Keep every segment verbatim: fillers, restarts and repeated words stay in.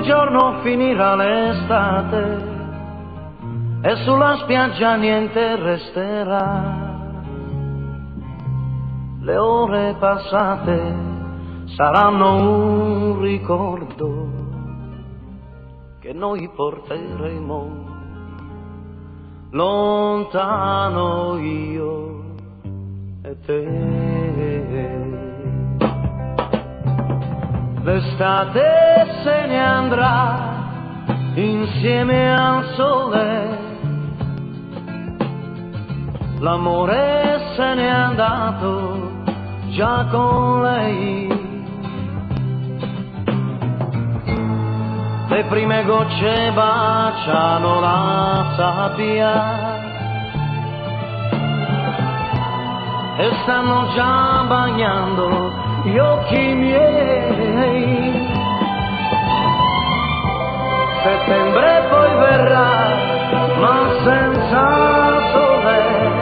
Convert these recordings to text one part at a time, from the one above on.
giorno finirà l'estate e sulla spiaggia niente resterà. Le ore passate saranno un ricordo che noi porteremo lontano io e te. L'estate se ne andrà insieme al sole, l'amore se n'è andato già con lei. Le prime gocce baciano la sabbia e stanno già bagnando gli occhi miei. Settembre poi verrà, ma senza sole,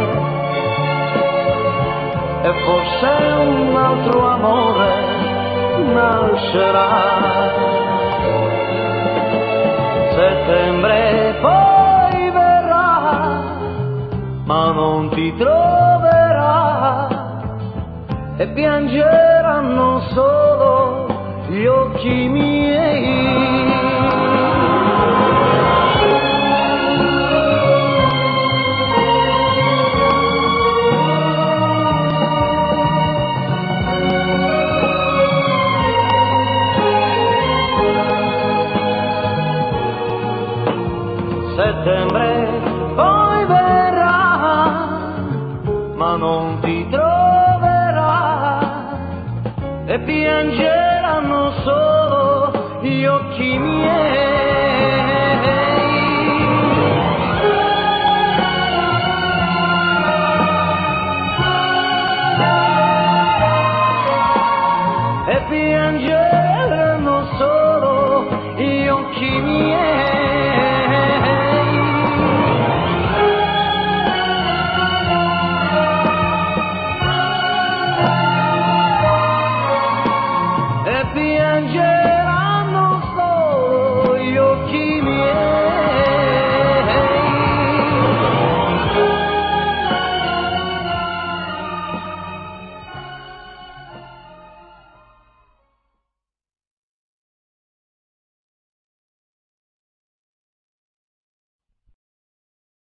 e forse un altro amore nascerà. Settembre poi verrà, ma non ti troverà, e piangeranno solo gli occhi miei. Settembre poi verrà, ma non ti troverà, e piangeranno solo gli occhi miei.